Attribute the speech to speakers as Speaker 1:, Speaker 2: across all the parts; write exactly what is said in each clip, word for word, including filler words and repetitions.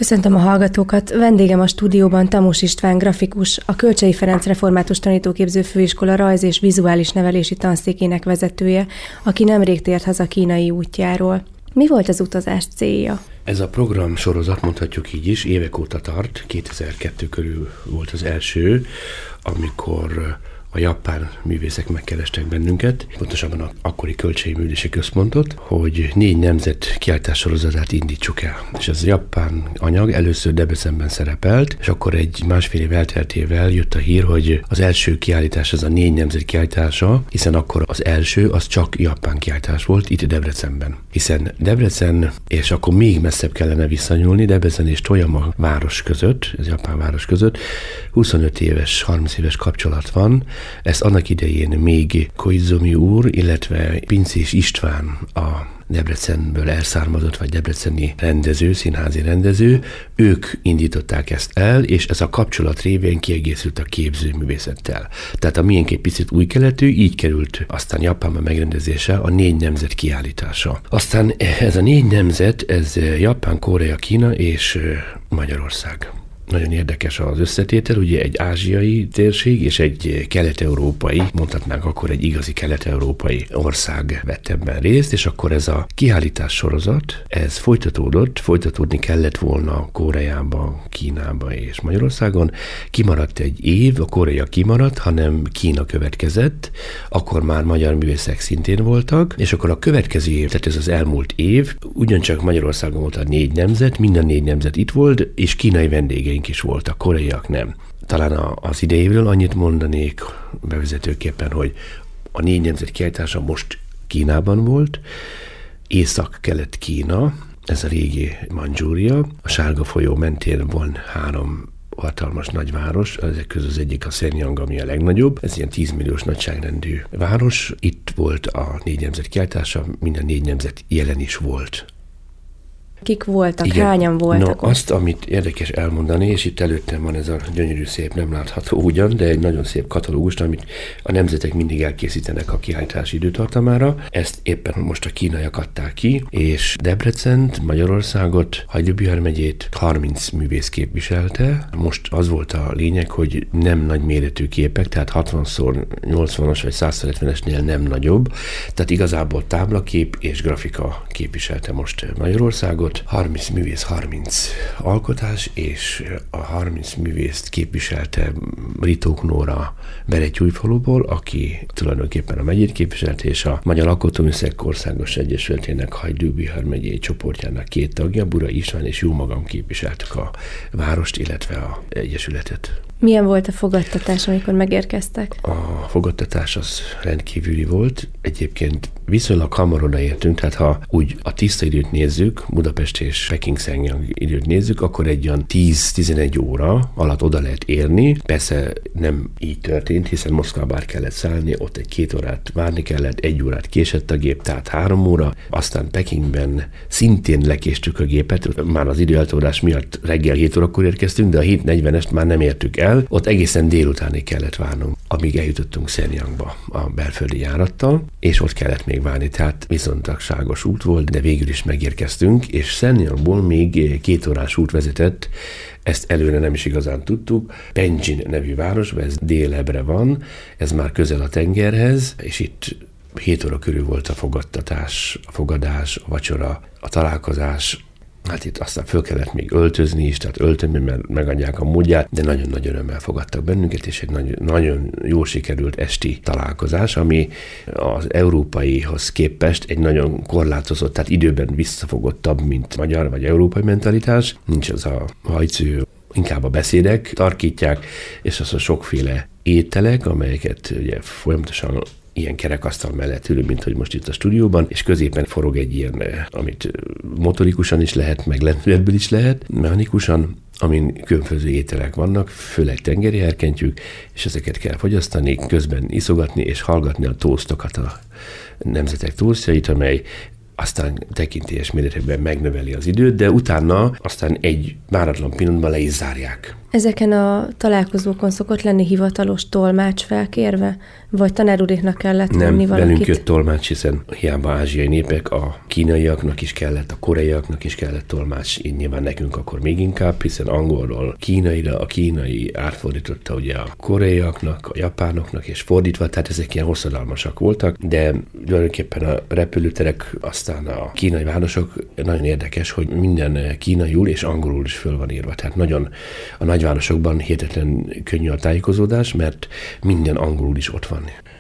Speaker 1: Köszöntöm a hallgatókat. Vendégem a stúdióban Tamós István grafikus, a Kölcsey Ferenc Református Tanítóképző Főiskola rajz- és vizuális nevelési tanszékének vezetője, aki nemrég tért haza kínai útjáról. Mi volt az utazás célja?
Speaker 2: Ez a program sorozat, mondhatjuk így is, évek óta tart. kétezer-kettő körül volt az első, amikor a japán művészek megkerestek bennünket, pontosabban az akkori Kölcsey Művészeti Központot, hogy négy nemzet kiállítás sorozatát indítsuk el. És ez a japán anyag először Debrecenben szerepelt, és akkor egy másfél év elteltével jött a hír, hogy az első kiállítás az a négy nemzet kiállítása, hiszen akkor az első az csak japán kiállítás volt itt Debrecenben. Hiszen Debrecen, és akkor még messzebb kellene visszanyúlni, Debrecen és Toyama város között, ez japán város között, huszonöt éves, harminc éves kapcsolat van. Ezt annak idején még Koizumi úr, illetve Pincés István, a Debrecenből elszármazott, vagy debreceni rendező, színházi rendező, ők indították ezt el, és ez a kapcsolat révén kiegészült a képzőművészettel. Tehát a miénk egy picit új keletű, így került aztán Japánban megrendezése a négy nemzet kiállítása. Aztán ez a négy nemzet, ez Japán, Korea, Kína és Magyarország. Nagyon érdekes az összetétel, ugye egy ázsiai térség és egy kelet-európai, mondhatnánk akkor egy igazi kelet-európai ország vett ebben részt, és akkor ez a kiállítás sorozat, ez folytatódott, folytatódni kellett volna Koreába, Kínába és Magyarországon. Kimaradt egy év, a Korea kimaradt, hanem Kína következett, akkor már magyar művészek szintén voltak, és akkor a következő év, tehát ez az elmúlt év, ugyancsak Magyarországon volt a négy nemzet, minden négy nemzet itt volt, és kínai vendégeink is voltak, koreaiak nem. Talán az idejéről annyit mondanék bevezetőképpen, hogy a négy nemzet kiállítása most Kínában volt, Észak-Kelet-Kína, ez a régi Mandzsúria, a Sárga folyó mentén van három hatalmas nagyváros, ezek közül az egyik a Shenyang, ami a legnagyobb, ez ilyen tíz milliós nagyságrendű város. Itt volt a négy nemzet kiállítása, minden négy nemzet jelen is volt.
Speaker 1: Kik voltak? Igen. Hányan voltak?
Speaker 2: No, azt, amit érdekes elmondani, és itt előttem van ez a gyönyörű szép, nem látható ugyan, de egy nagyon szép katalógus, amit a nemzetek mindig elkészítenek a kiállítási időtartamára. Ezt éppen most a kínaiak adták ki, és Debrecent, Magyarországot, Hajdú-Bihar megyét harminc művész képviselte. Most az volt a lényeg, hogy nem nagy méretű képek, tehát hatvan szor nyolcvanas vagy száz hetvenesnél nem nagyobb, tehát igazából táblakép és grafika képviselte most Magyarországot. harminc művész, harminc alkotás, és a harminc művészt képviselte Ritók Nóra Beretyújfaluból, aki tulajdonképpen a megyét képviselte, és a Magyar Alkotóművészek Országos Egyesületének Hajdú-Bihar megyei csoportjának két tagja, Bura István és jó magam képviseltük a várost, illetve a egyesületet.
Speaker 1: Milyen volt a fogadtatás, amikor megérkeztek?
Speaker 2: A fogadtatás az rendkívüli volt. Egyébként viszonylag hamar odaértünk, tehát ha úgy a tiszta időt nézzük, Budapest és Peking Shenyang időt nézzük, akkor egy olyan tíz-tizenegy óra alatt oda lehet érni. Persze nem így történt, hiszen Moszkvába kellett szállni, ott egy két órát várni kellett, egy órát késett a gép, tehát három óra. Aztán Pekingben szintén lekéstük a gépet, már az időeltolódás miatt reggel hét órakor érkeztünk, de a hét negyvenest már nem értük el. Ott egészen délutánig kellett várnunk, amíg eljutottunk Shenyangba a belföldi járattal, és ott kellett még várni, tehát viszontagságos út volt, de végül is megérkeztünk, és Shenyangból még két órás út vezetett, ezt előre nem is igazán tudtuk. Penjin nevű városban, ez délebre van, ez már közel a tengerhez, és itt hét óra körül volt a fogadtatás, a fogadás, a vacsora, a találkozás. Hát itt aztán föl kellett még öltözni is, tehát öltözni, mert megadják a módját, de nagyon nagy örömmel fogadtak bennünket, és egy nagyon, nagyon jól sikerült esti találkozás, ami az európaihoz képest egy nagyon korlátozott, tehát időben visszafogottabb, mint magyar vagy európai mentalitás. Nincs az a hajcő, inkább a beszédek tarkítják, és az a sokféle ételek, amelyeket ugye folyamatosan ilyen kerekasztal mellett ülünk, mint hogy most itt a stúdióban, és középen forog egy ilyen, amit motorikusan is lehet, meg lendületből is lehet, mechanikusan, amin különböző ételek vannak, főleg tengeri herkentyűk, és ezeket kell fogyasztani, közben iszogatni és hallgatni a tósztokat, a nemzetek tósztjait, amely aztán tekintélyes méretekben megnöveli az időt, de utána aztán egy váratlan pillanatban le is zárják.
Speaker 1: Ezeken a találkozókon szokott lenni hivatalos tolmács felkérve? Vagy tanár úréknak kellett venni
Speaker 2: valakit? Nem, velünk jött tolmács, hiszen hiába ázsiai népek, a kínaiaknak is kellett, a koreaiaknak is kellett tolmács, így nyilván nekünk akkor még inkább, hiszen angolról kínaira, a kínai átfordította ugye a koreaiaknak, a japánoknak, és fordítva, tehát ezek ilyen hosszadalmasak voltak, de tulajdonképpen a repülőterek, aztán a kínai városok, nagyon érdekes, hogy minden kínaiul és angolul is föl van írva, tehát nagyon a nagyvárosokban hihetetlen könnyű a tájékozódás, mert minden angolul is ott van.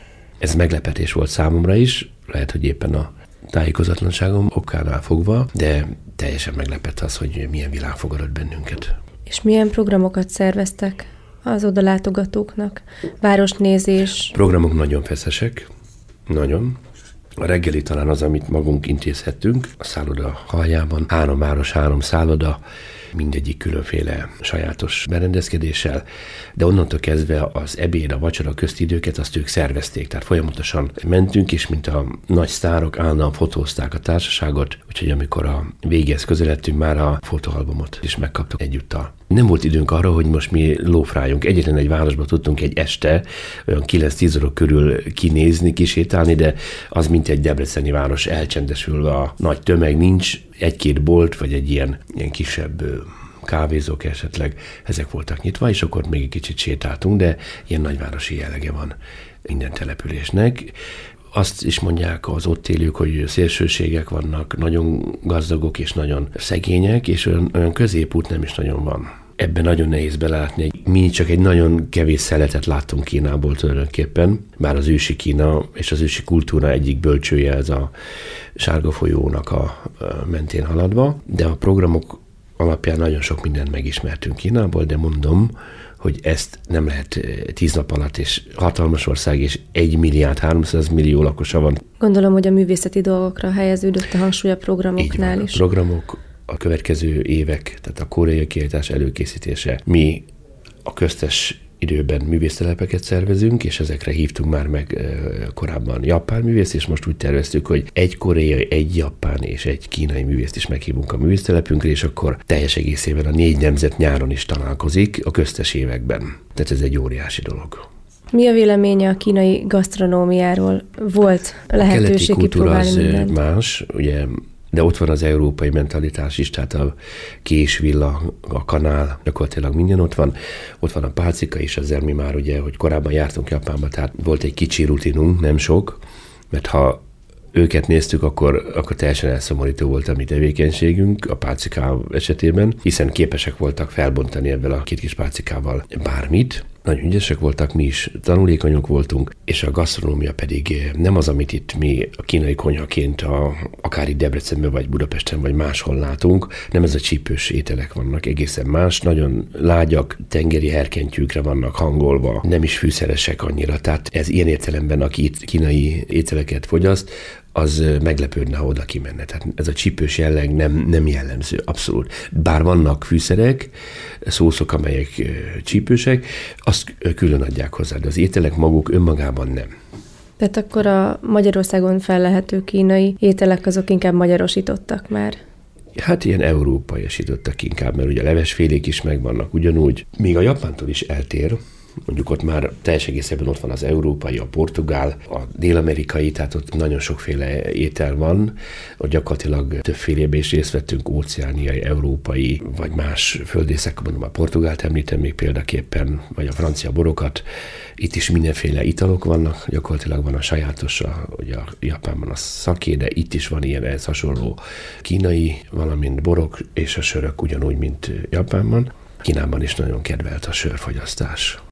Speaker 2: Ez meglepetés volt számomra is, lehet, hogy éppen a tájékozatlanságom okánál fogva, de teljesen meglepett az, hogy milyen világ fogadott bennünket.
Speaker 1: És milyen programokat szerveztek az oda látogatóknak? Városnézés?
Speaker 2: Programok nagyon feszesek, nagyon. A reggeli talán az, amit magunk intézhettünk, a szálloda haljában, három város, három szálloda, mindegyik különféle sajátos berendezkedéssel, de onnantól kezdve az ebéd, a vacsora közti időket azt ők szervezték, tehát folyamatosan mentünk, és mint a nagy sztárok állandóan fotózták a társaságot, úgyhogy amikor a végéhez közeledtünk, már a fotóalbumot is megkaptuk egyúttal. Nem volt időnk arra, hogy most mi lófrájunk. Egyetlen egy városba tudtunk egy este, olyan kilenc-tíz óra körül kinézni, kisétálni, de az mint egy debreceni város elcsendesülve, a nagy tömeg nincs, egy-két bolt, vagy egy ilyen, ilyen kisebb kávézók esetleg, ezek voltak nyitva, és akkor még egy kicsit sétáltunk, de ilyen nagyvárosi jellege van minden településnek. Azt is mondják az ott élők, hogy szélsőségek vannak, nagyon gazdagok és nagyon szegények, és olyan, olyan középút nem is nagyon van. Ebben nagyon nehéz belátni. Mi csak egy nagyon kevés szeletet láttunk Kínából tulajdonképpen, bár az ősi Kína és az ősi kultúra egyik bölcsője ez a Sárga folyónak a mentén haladva, de a programok alapján nagyon sok mindent megismertünk Kínából, de mondom, hogy ezt nem lehet tíz nap alatt, és hatalmas ország, és egy milliárd háromszáz millió lakosa van.
Speaker 1: Gondolom, hogy a művészeti dolgokra helyeződött a hangsúly a programoknál
Speaker 2: van,
Speaker 1: is.
Speaker 2: A programok, a következő évek, tehát a koreai kiállítás előkészítése. Mi a köztes időben művésztelepeket szervezünk, és ezekre hívtunk már meg korábban japán művészt, és most úgy terveztük, hogy egy koreai, egy japán és egy kínai művészt is meghívunk a művésztelepünkre, és akkor teljes egészében a négy nemzet nyáron is találkozik a köztes években. Tehát ez egy óriási dolog.
Speaker 1: Mi a véleménye a kínai gasztronómiáról? Volt lehetőség kipróbálni mindent?
Speaker 2: Az más, ugye, de ott van az európai mentalitás is, tehát a késvilla, a kanál, gyakorlatilag minden ott van. Ott van a pálcika is, ezzel mi már ugye, hogy korábban jártunk Japánba, tehát volt egy kicsi rutinunk, nem sok, mert ha őket néztük, akkor, akkor teljesen elszomorító volt a mi tevékenységünk a pálciká esetében, hiszen képesek voltak felbontani ebben a két kis pálcikával bármit. Nagyon ügyesek voltak, mi is tanulékonyok voltunk, és a gasztronómia pedig nem az, amit itt mi a kínai konyhaként a, akár itt Debrecenben, vagy Budapesten, vagy máshol látunk, nem ez a csípős ételek vannak, egészen más, nagyon lágyak, tengeri herkentyűkre vannak hangolva, nem is fűszeresek annyira, tehát ez ilyen értelemben, aki itt kínai ételeket fogyaszt, az meglepődne, ha oda kimenne. Tehát ez a csípős jelleg nem, nem jellemző, abszolút. Bár vannak fűszerek, szószok, amelyek csípősek, azt külön adják hozzá, de az ételek maguk önmagában nem.
Speaker 1: Tehát akkor a Magyarországon fellehető kínai ételek azok inkább magyarosítottak már?
Speaker 2: Hát ilyen európaiasítottak inkább, mert ugye a levesfélék is megvannak ugyanúgy. Még a Japántól is eltér, mondjuk ott már teljes egészében ott van az európai, a portugál, a dél-amerikai, tehát ott nagyon sokféle étel van. Ott gyakorlatilag többfélében is részt vettünk, óceániai, európai, vagy más földészek, mondom a portugált említem még példaképpen, vagy a francia borokat. Itt is mindenféle italok vannak, gyakorlatilag van a sajátos, a, ugye a Japánban a szaké, de itt is van ilyen ehhez hasonló kínai, valamint borok és a sörök ugyanúgy, mint Japánban. Kínában is nagyon kedvelt a sörfogyasztás.